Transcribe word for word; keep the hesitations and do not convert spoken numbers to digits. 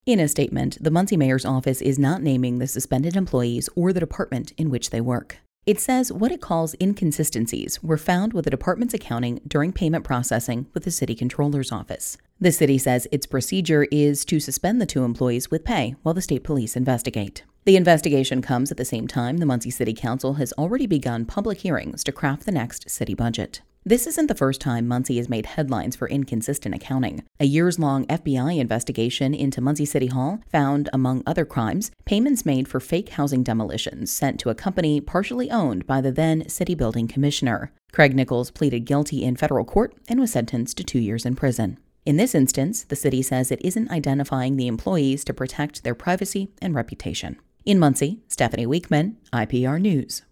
In a statement, the Muncie Mayor's office is not naming the suspended employees or the department in which they work. It says what it calls inconsistencies were found with the department's accounting during payment processing with the city controller's office. The city says its procedure is to suspend the two employees with pay while the state police investigate. The investigation comes at the same time the Muncie City Council has already begun public hearings to craft the next city budget. This isn't the first time Muncie has made headlines for inconsistent accounting. A years-long F B I investigation into Muncie City Hall found, among other crimes, payments made for fake housing demolitions sent to a company partially owned by the then city building commissioner. Craig Nichols pleaded guilty in federal court and was sentenced to two years in prison. In this instance, the city says it isn't identifying the employees to protect their privacy and reputation. In Muncie, Stephanie Weekman, I P R News.